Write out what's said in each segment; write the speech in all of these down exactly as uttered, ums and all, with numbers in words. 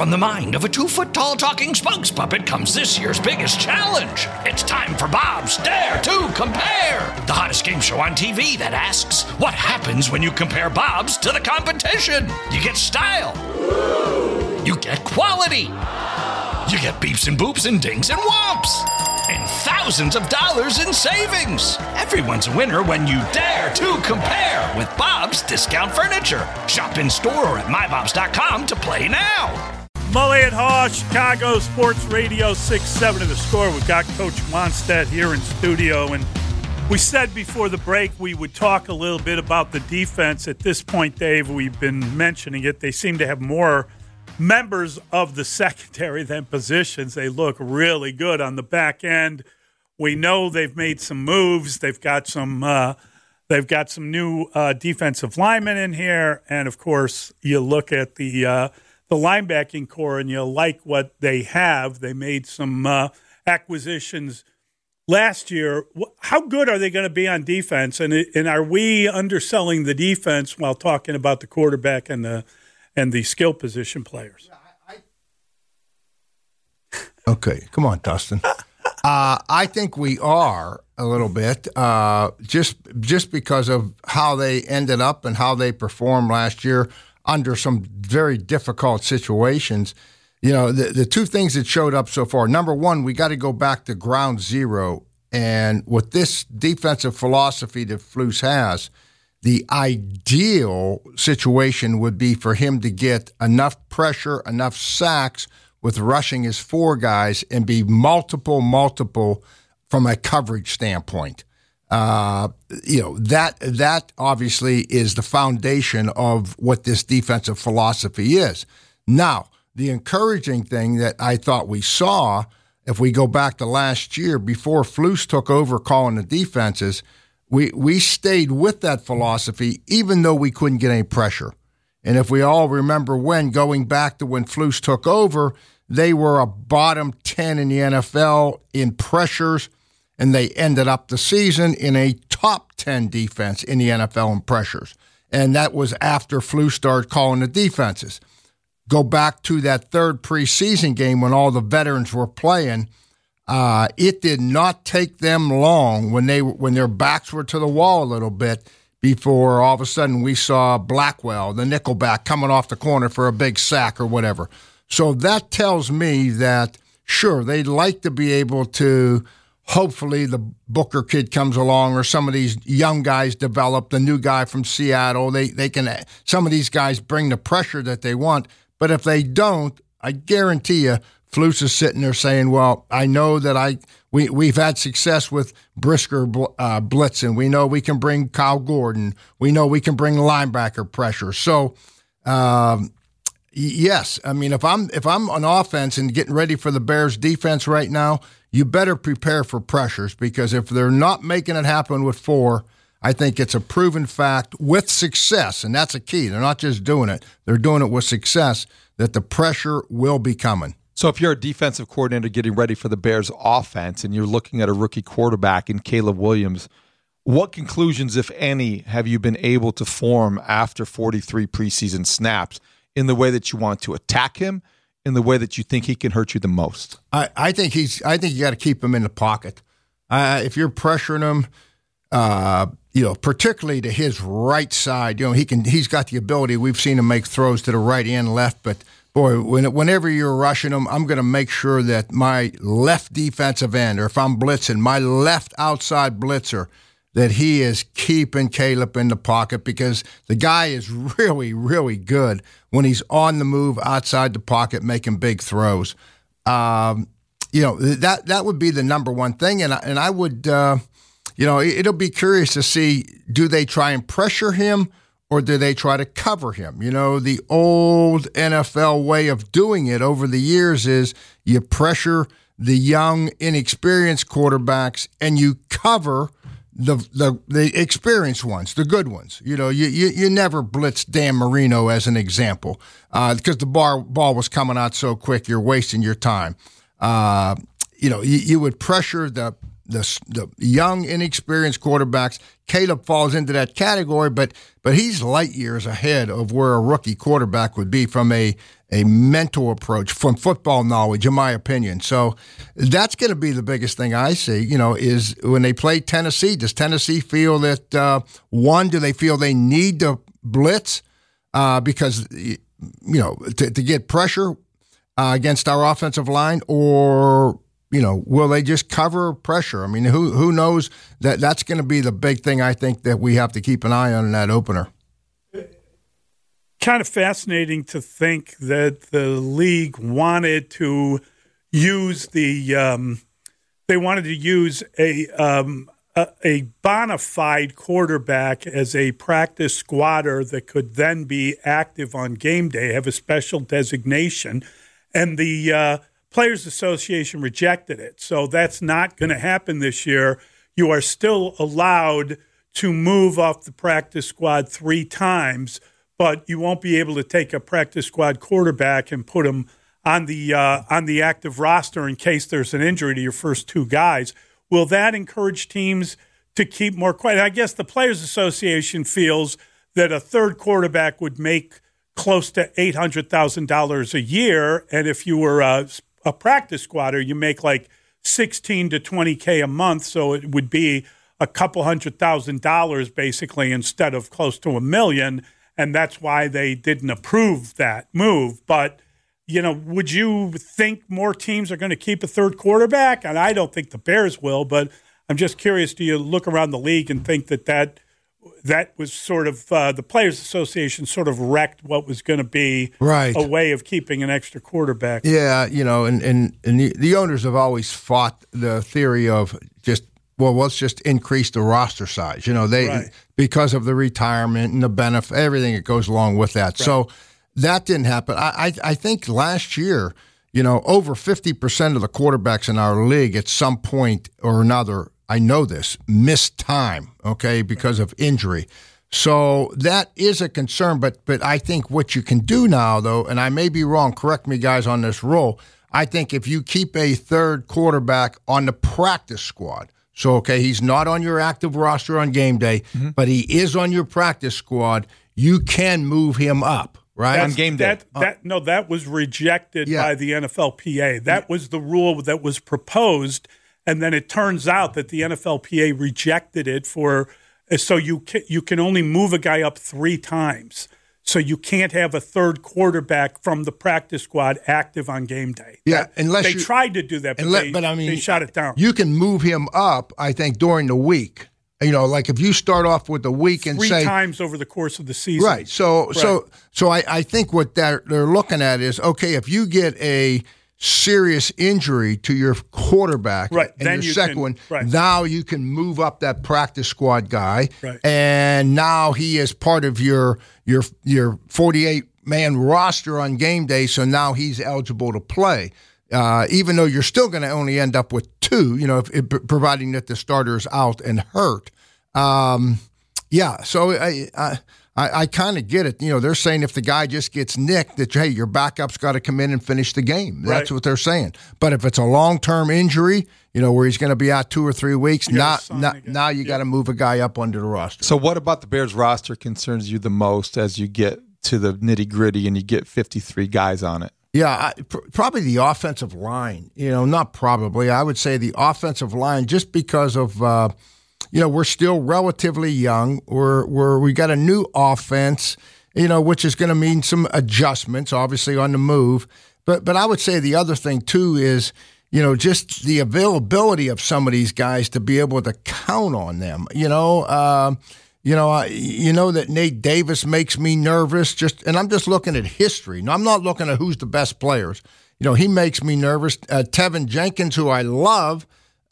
From the mind of a two-foot-tall talking spokes puppet comes this year's biggest challenge. It's time for Bob's Dare to Compare, the hottest game show on T V that asks, what happens when you compare Bob's to the competition? You get style. You get quality. You get beeps and boops and dings and whomps. And thousands of dollars in savings. Everyone's a winner when you dare to compare with Bob's Discount Furniture. Shop in store or at my bobs dot com to play now. Mully and Haw, Chicago Sports Radio six seven of The Score. We've got Coach Wannstedt here in studio. And we said before the break we would talk a little bit about the defense. At this point, Dave, we've been mentioning it. They seem to have more members of the secondary than positions. They look really good on the back end. We know they've made some moves. They've got some uh, they've got some new uh, defensive linemen in here. And, of course, you look at the uh, – the linebacking core, and you like what they have. They made some uh, acquisitions last year. How good are they going to be on defense? And and are we underselling the defense while talking about the quarterback and the and the skill position players? Okay, come on, Dustin. uh, I think we are a little bit, uh, just just because of how they ended up and how they performed last year under some very difficult situations. You know, the, the two things that showed up so far, number one, we got to go back to ground zero. And with this defensive philosophy that Flus has, the ideal situation would be for him to get enough pressure, enough sacks with rushing his four guys and be multiple, multiple from a coverage standpoint. Uh, you know, that that obviously is the foundation of what this defensive philosophy is. Now, the encouraging thing that I thought we saw, if we go back to last year, before Flus took over calling the defenses, we, we stayed with that philosophy even though we couldn't get any pressure. And if we all remember when, going back to when Flus took over, they were a bottom ten in the N F L in pressures, and they ended up the season in a top ten defense in the N F L in pressures. And that was after Flus started calling the defenses. Go back to that third preseason game when all the veterans were playing. Uh, it did not take them long when they when their backs were to the wall a little bit before all of a sudden we saw Blackwell, the nickelback, coming off the corner for a big sack or whatever. So that tells me that, sure, they'd like to be able to – hopefully the Booker kid comes along or some of these young guys develop, the new guy from Seattle. They they can some of these guys bring the pressure that they want. But if they don't, I guarantee you Flus is sitting there saying, well, I know that I we, we've had success with Brisker uh, blitzing. We know we can bring Kyle Gordon. We know we can bring linebacker pressure. So, um, yes, I mean, if I'm if I'm on offense and getting ready for the Bears defense right now, you better prepare for pressures, because if they're not making it happen with four, I think it's a proven fact with success, and that's a key. They're not just doing it. They're doing it with success, that the pressure will be coming. So if you're a defensive coordinator getting ready for the Bears offense and you're looking at a rookie quarterback in Caleb Williams, what conclusions, if any, have you been able to form after forty-three preseason snaps in the way that you want to attack him, in the way that you think he can hurt you the most? I, I think he's. I think you got to keep him in the pocket. Uh, if you're pressuring him, uh, you know, particularly to his right side, you know, he can. He's got the ability. We've seen him make throws to the right and left, but boy, when, whenever you're rushing him, I'm going to make sure that my left defensive end, or if I'm blitzing, my left outside blitzer, that he is keeping Caleb in the pocket, because the guy is really, really good when he's on the move outside the pocket making big throws. Um, you know, that that would be the number one thing. And I, and I would, uh, you know, it'll be curious to see, do they try and pressure him or do they try to cover him? You know, the old N F L way of doing it over the years is you pressure the young, inexperienced quarterbacks and you cover the the the experienced ones, the good ones. You know, you you, you never blitz Dan Marino as an example, uh, because the bar, ball was coming out so quick, you're wasting your time. Uh, you know, you, you would pressure the, the the young, inexperienced quarterbacks. Caleb falls into that category, but but he's light years ahead of where a rookie quarterback would be from a a mental approach from football knowledge, in my opinion. So that's going to be the biggest thing I see, you know, is when they play Tennessee, does Tennessee feel that, uh, one, do they feel they need to blitz uh, because, you know, to, to get pressure uh, against our offensive line, or, you know, will they just cover pressure? I mean, who who knows? That that's going to be the big thing I think that we have to keep an eye on in that opener. Kind of fascinating to think that the league wanted to use the um, they wanted to use a, um, a a bona fide quarterback as a practice squatter that could then be active on game day, have a special designation, and the uh, Players Association rejected it. So that's not going to happen this year. You are still allowed to move off the practice squad three times, but you won't be able to take a practice squad quarterback and put him on the uh, on the active roster in case there's an injury to your first two guys. Will that encourage teams to keep more quiet? I guess the Players Association feels that a third quarterback would make close to eight hundred thousand dollars a year, and if you were a, a practice squatter, you make like sixteen to twenty K a month, so it would be a couple hundred thousand dollars basically instead of close to a million. And that's why they didn't approve that move. But, you know, would you think more teams are going to keep a third quarterback? And I don't think the Bears will, but I'm just curious, do you look around the league and think that that, that was sort of uh, the Players Association sort of wrecked what was going to be right. a way of keeping an extra quarterback? Yeah, you know, and, and, and the, the owners have always fought the theory of just, well, let's just increase the roster size. You know, they right. because of the retirement and the benefit, everything that goes along with that. Right. So that didn't happen. I, I I think last year, you know, over fifty percent of the quarterbacks in our league at some point or another, I know this, missed time, okay, because of injury. So that is a concern. But but I think what you can do now, though, and I may be wrong, correct me, guys, on this rule, I think if you keep a third quarterback on the practice squad, so, okay, he's not on your active roster on game day, mm-hmm. but he is on your practice squad, you can move him up, right? That's, on game day. That, that, uh, no, that was rejected yeah. by the N F L P A. That yeah. was the rule that was proposed, and then it turns out that the N F L P A rejected it for so you can, you can only move a guy up three times. So you can't have a third quarterback from the practice squad active on game day. Yeah, that, unless they you, tried to do that, but, let, they, but I mean, they shot it down. You can move him up, I think, during the week. You know, like if you start off with the week and three say times over the course of the season, right? So, right. so, so I, I think what they're they're looking at is okay. If you get a serious injury to your quarterback, right. and then your you second can, one, right. now you can move up that practice squad guy, right. and now he is part of your your your forty-eight man roster on game day. So now he's eligible to play, uh, even though you're still going to only end up with two. You know, if, if, providing that the starter is out and hurt. Um, yeah, so I. I I, I kind of get it. You know, they're saying if the guy just gets nicked, that, hey, your backup's got to come in and finish the game. That's right. what they're saying. But if it's a long-term injury, you know, where he's going to be out two or three weeks, not, not, now you yeah. got to move a guy up under the roster. So what about the Bears roster concerns you the most as you get to the nitty-gritty and you get fifty-three guys on it? Yeah, I, pr- probably the offensive line. You know, not probably. I would say the offensive line just because of uh, – you know, we're still relatively young. We're, we're, we got a new offense, you know, which is going to mean some adjustments, obviously, on the move. But but I would say the other thing, too, is, you know, just the availability of some of these guys to be able to count on them. You know, uh, you know, uh, you know that Nate Davis makes me nervous. Just and I'm just looking at history. Now, I'm not looking at who's the best players. You know, he makes me nervous. Uh, Tevin Jenkins, who I love,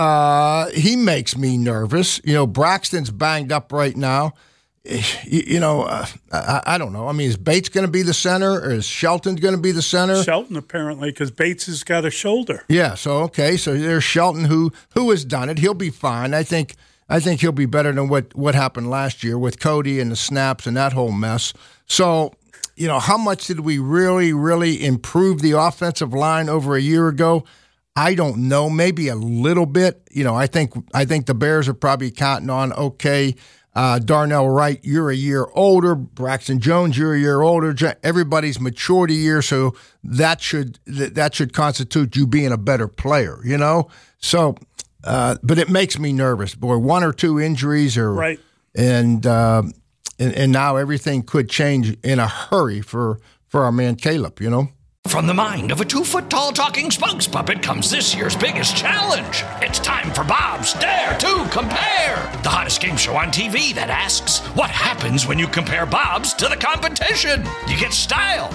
Uh, he makes me nervous. You know, Braxton's banged up right now. You, you know, uh, I, I don't know. I mean, is Bates going to be the center, or is Shelton going to be the center? Shelton, apparently, because Bates has got a shoulder. Yeah. So okay. So there's Shelton, who who has done it. He'll be fine. I think. I think he'll be better than what what happened last year with Cody and the snaps and that whole mess. So, you know, how much did we really, really improve the offensive line over a year ago? I don't know, maybe a little bit. You know, I think I think the Bears are probably counting on, okay, Uh, Darnell Wright, you're a year older. Braxton Jones, you're a year older. Everybody's matured a year, so that should that should constitute you being a better player, you know? So, uh, but it makes me nervous. Boy, one or two injuries or right. And, uh, and and now everything could change in a hurry for, for our man Caleb, you know? From the mind of a two-foot-tall talking spokes puppet comes this year's biggest challenge. It's time for Bob's Dare to Compare, the hottest game show on T V that asks, what happens when you compare Bob's to the competition? You get style.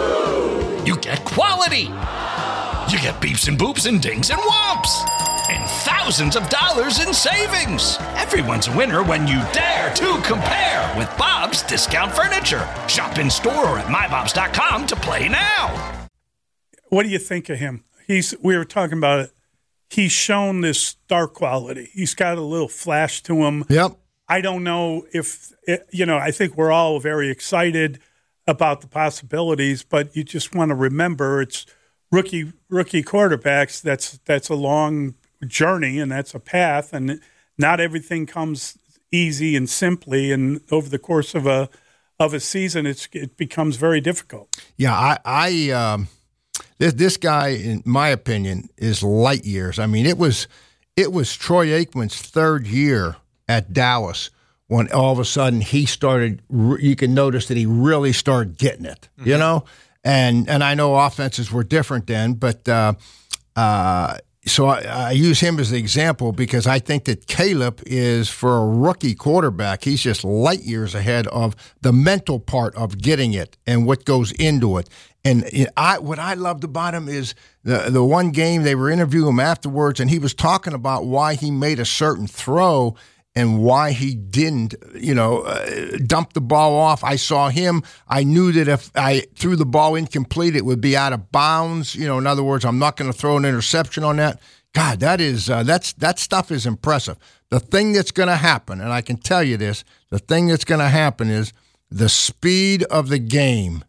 You get quality. You get beeps and boops and dings and whomps. And thousands of dollars in savings. Everyone's a winner when you dare to compare with Bob's Discount Furniture. Shop in store or at my bobs dot com to play now. What do you think of him? He's we were talking about it. He's shown this star quality. He's got a little flash to him. Yep. I don't know if, it, you know, I think we're all very excited about the possibilities, but you just want to remember it's rookie rookie quarterbacks. That's that's a long journey, and that's a path, and not everything comes easy and simply, and over the course of a of a season, it's it becomes very difficult. Yeah, I, I um, this this guy, in my opinion, is light years. I mean, it was it was Troy Aikman's third year at Dallas when all of a sudden he started. You can notice that he really started getting it. Mm-hmm. You know, and and I know offenses were different then, but. Uh, uh, So I, I use him as an example because I think that Caleb is, for a rookie quarterback, he's just light years ahead of the mental part of getting it and what goes into it. And I, what I loved about him is the the one game they were interviewing him afterwards, and he was talking about why he made a certain throw and why he didn't, you know, uh, dump the ball off. I saw him. I knew that if I threw the ball incomplete, it would be out of bounds. You know, in other words, I'm not going to throw an interception on that. God, that is uh, that's that stuff is impressive. The thing that's going to happen, and I can tell you this, the thing that's going to happen is the speed of the game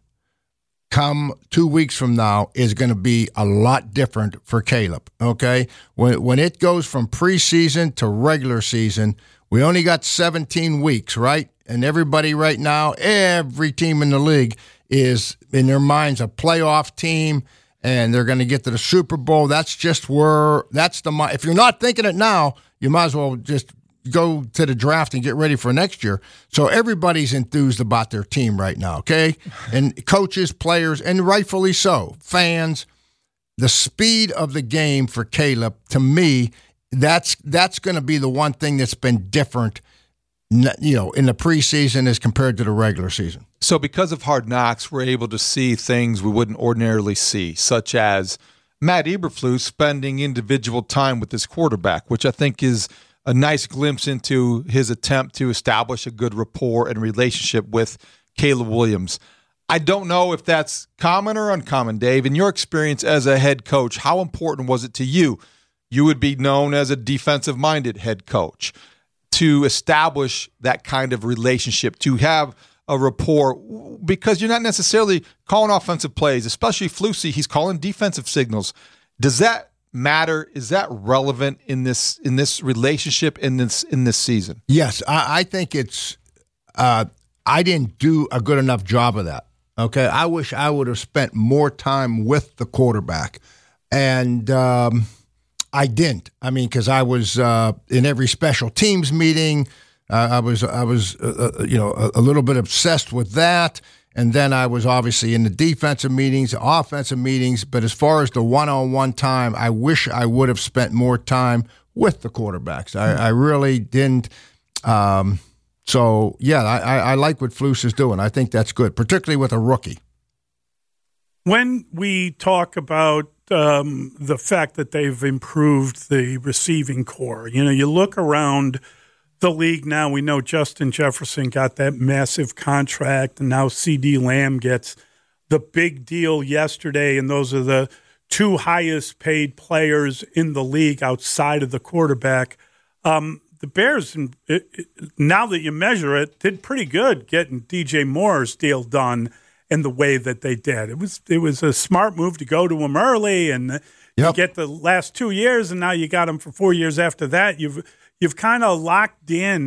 come two weeks from now is going to be a lot different for Caleb, okay? When when it goes from preseason to regular season, we only got seventeen weeks, right? And everybody right now, every team in the league is, in their minds, a playoff team, and they're going to get to the Super Bowl. That's just where, that's the, if you're not thinking it now, you might as well just go to the draft and get ready for next year. So everybody's enthused about their team right now, okay? And coaches, players, and rightfully so, fans. The speed of the game for Caleb, to me, that's that's going to be the one thing that's been different, you know, in the preseason as compared to the regular season. So because of Hard Knocks, we're able to see things we wouldn't ordinarily see, such as Matt Eberflus spending individual time with his quarterback, which I think is a nice glimpse into his attempt to establish a good rapport and relationship with Caleb Williams. I don't know if that's common or uncommon, Dave. In your experience as a head coach, how important was it to you? You would be known as a defensive-minded head coach. To establish that kind of relationship, to have a rapport, because you're not necessarily calling offensive plays, especially Flusy, he's calling defensive signals. Does that matter? Is that relevant in this in this relationship in this in this season? Yes, I, I think it's. Uh, I didn't do a good enough job of that. Okay, I wish I would have spent more time with the quarterback, and um, I didn't. I mean, because I was uh, in every special teams meeting. Uh, I was I was uh, you know a, a little bit obsessed with that. And then I was obviously in the defensive meetings, the offensive meetings. But as far as the one-on-one time, I wish I would have spent more time with the quarterbacks. I, I really didn't. Um, so, yeah, I, I like what Flus is doing. I think that's good, particularly with a rookie. When we talk about um, the fact that they've improved the receiving core, you know, you look around the league now, we know Justin Jefferson got that massive contract, and now CeeDee Lamb gets the big deal yesterday, and those are the two highest paid players in the league outside of the quarterback. Um, the Bears, it, it, now that you measure it, did pretty good getting D J Moore's deal done in the way that they did. It was it was a smart move to go to him early, and yep. You get the last two years, and now you got him for four years after that. You've You've kind of locked in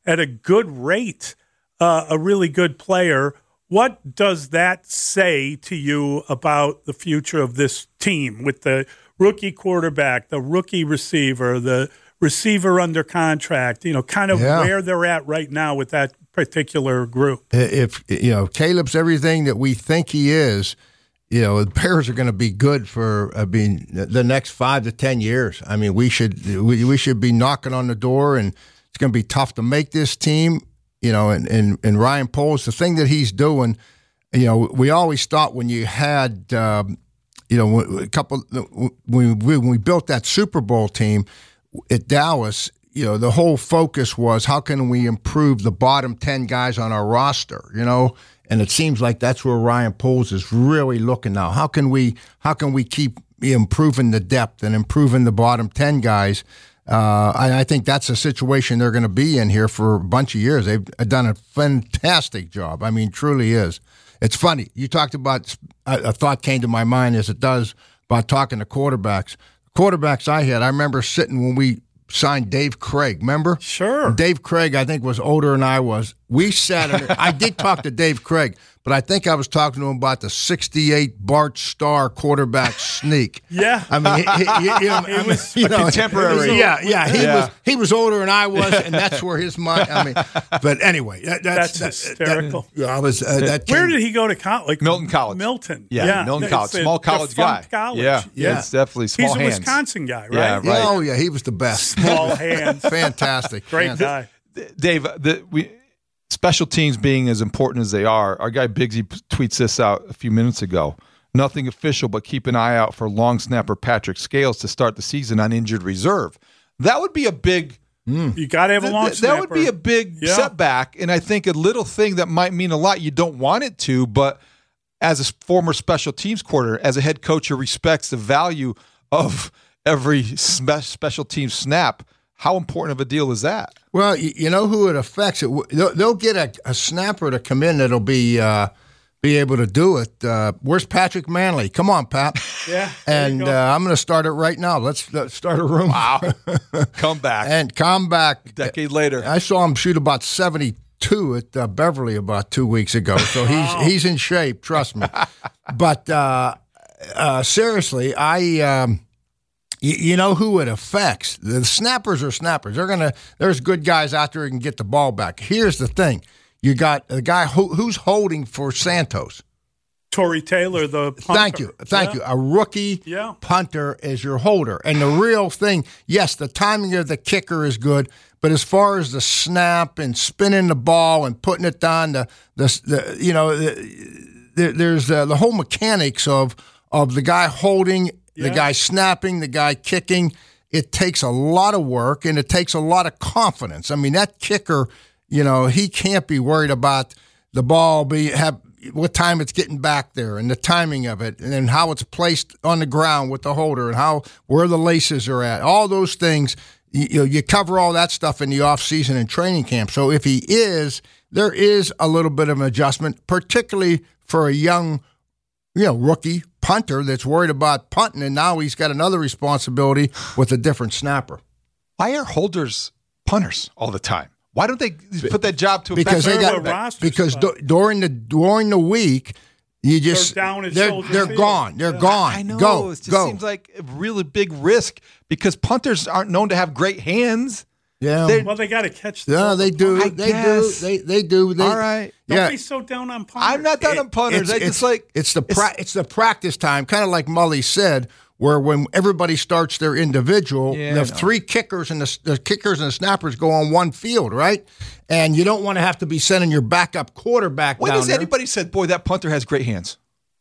at a good rate, uh, a really good player. What does that say to you about the future of this team with the rookie quarterback, the rookie receiver, the receiver under contract, you know, kind of yeah. where they're at right now with that particular group? If, you know, Caleb's everything that we think he is, you know, the Bears are going to be good for, I mean, the next five to ten years. I mean, we should we, we should be knocking on the door, and it's going to be tough to make this team. You know, and, and, and Ryan Poles, the thing that he's doing, you know, we always thought when you had, um, you know, a couple, when we, when we built that Super Bowl team at Dallas, you know, the whole focus was how can we improve the bottom ten guys on our roster, you know, and it seems like that's where Ryan Poles is really looking now. How can we, how can we keep improving the depth and improving the bottom ten guys? Uh, I, I think that's a situation they're going to be in here for a bunch of years. They've done a fantastic job. I mean, truly is. It's funny. You talked about, a, a thought came to my mind as it does about talking to quarterbacks. Quarterbacks I had, I remember sitting when we signed Dave Craig, remember? Sure. Dave Craig, I think, was older than I was. We sat in I did talk to Dave Craig, but I think I was talking to him about the sixty-eight Bart Starr quarterback sneak. Yeah. I mean, he, he, you know, It I mean, was you know, contemporary. Yeah, yeah. He Yeah. was he was older than I was, and that's where his mind. I mean, but anyway, that, that's, That's that, hysterical. That, yeah, I was. Uh, that Where came, did he go to college? Like Milton College. Milton. Yeah, yeah. Milton It's College. a Small college guy. defunct College. Yeah, Yeah. it's definitely small He's a hands. Wisconsin guy, right? Yeah, right. Yeah, oh yeah, he was the best. Small hands. Fantastic. Great Fantastic. guy. Dave, the, we, special teams being as important as they are, our guy Biggsy tweets this out a few minutes ago. Nothing official, but keep an eye out for long snapper Patrick Scales to start the season on injured reserve. That would be a big. You got to have a long th- snapper. That would be a big Yeah. setback, and I think a little thing that might mean a lot. You don't want it to, but as a former special teams coordinator, as a head coach who respects the value of every spe- special team snap, how important of a deal is that? Well, you, you know who it affects. It they'll, they'll get a, a snapper to come in that'll be uh, be able to do it. Uh, where's Patrick Manley? Come on, Pat. Yeah. there you And go. uh, I'm going to start it right now. Let's, let's start a room. Wow, come back And come back. a decade later. I saw him shoot about seventy-two at uh, Beverly about two weeks ago, so he's he's in shape. Trust me. But uh, uh, seriously, I um, you, you know who it affects. The snappers are snappers. They're gonna. There's good guys out there who can get the ball back. Here's the thing: you got a guy who, who's holding for Santos. Torrey Taylor, the punter. Thank you. Thank Yeah. you. A rookie Yeah. punter is your holder. And the real thing, yes, the timing of the kicker is good, but as far as the snap and spinning the ball and putting it down, the, the, the you know, the, the, there's uh, the whole mechanics of of the guy holding, the Yeah. guy snapping, the guy kicking. It takes a lot of work and it takes a lot of confidence. I mean, that kicker, you know, he can't be worried about the ball be have what time it's getting back there and the timing of it and then how it's placed on the ground with the holder and how where the laces are at. All those things, you, you know, you cover all that stuff in the off season and training camp. So if he is, there is a little bit of an adjustment, particularly for a young, you know, rookie punter that's worried about punting, and now he's got another responsibility with a different snapper. Why are holders punters all the time? Why don't they put that job to a Because they They're got the roster because spot. du- during the during the week, you just They're down at they're Soldier they're Field. gone. They're Yeah. gone. I know. Go it just go. seems like a really big risk because punters aren't known to have great hands. yeah. they're- Well, they got to catch the Yeah, ball. they do. I They guess. do. They they do. They, All right. Don't Yeah. be so down on punters. I'm not down on punters. I It's- just like it's the pra- it's the practice time, kind of like Mully said, where when everybody starts their individual, Yeah, the I know. three kickers and the, the kickers and the snappers go on one field, right? And you don't want to have to be sending your backup quarterback when down has there. anybody said, "Boy, that punter has great hands"?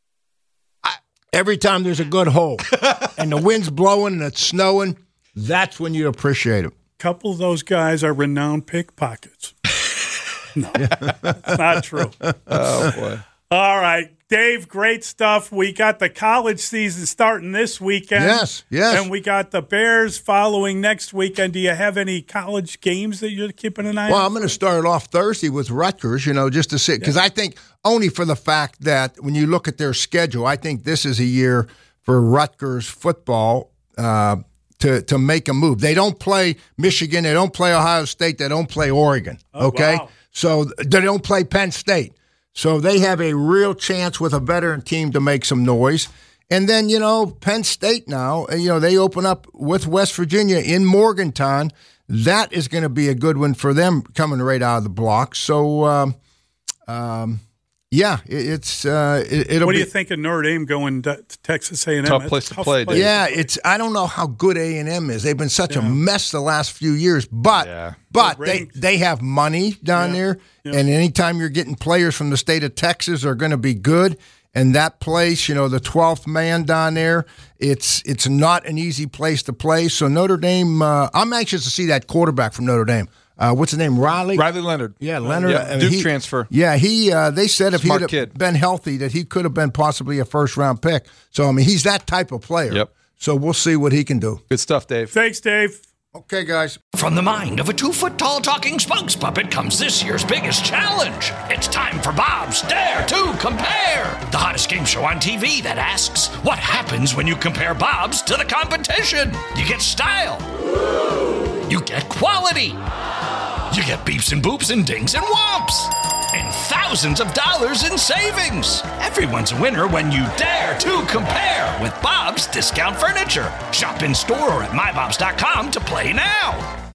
Every time there's a good hole and the wind's blowing and it's snowing, that's when you appreciate it. couple of those guys are renowned pickpockets. No, that's not true. Oh boy. All right, Dave, great stuff. We got the college season starting this weekend. Yes, yes. And we got the Bears following next weekend. Do you have any college games that you're keeping an eye Well, on? I'm going to start off Thursday with Rutgers, you know, just to see, because I think only for the fact that when you look at their schedule, I think this is a year for Rutgers football. Uh, to to make a move. They don't play Michigan. They don't play Ohio State. They don't play Oregon. Oh, okay, wow. So they don't play Penn State. So they have a real chance with a veteran team to make some noise. And then, you know, Penn State now, you know, they open up with West Virginia in Morgantown. That is going to be a good one for them coming right out of the block. So, um, um, yeah, it, it's uh, it, it'll. What do be, you think of Notre Dame going to Texas A and M? Tough place to play, Dave. Yeah, it's. I don't know how good A and M is. They've been such Yeah. a mess the last few years, but Yeah. but They're they ranked. they have money down Yeah. there, Yeah. and anytime you're getting players from the state of Texas are going to be good. And that place, you know, the twelfth man down there, it's it's not an easy place to play. So Notre Dame, uh, I'm anxious to see that quarterback from Notre Dame. Uh, what's his name? Riley. Riley Leonard. Yeah, Leonard. Yeah, I mean, Duke he- transfer. Yeah, he. Uh, they said if Smart he'd kid. been healthy, that he could have been possibly a first round pick. So I mean, he's that type of player. Yep. So we'll see what he can do. Good stuff, Dave. Thanks, Dave. Okay, guys. From the mind of a two-foot-tall talking spokes puppet comes this year's biggest challenge. It's time for Bob's Dare to Compare, the hottest game show on T V that asks, what happens when you compare Bob's to the competition? You get style. You get quality. You get beeps and boops and dings and whomps. And thousands of dollars in savings. Everyone's a winner when you dare to compare with Bob's Discount Furniture. Shop in store or at my bobs dot com to play now.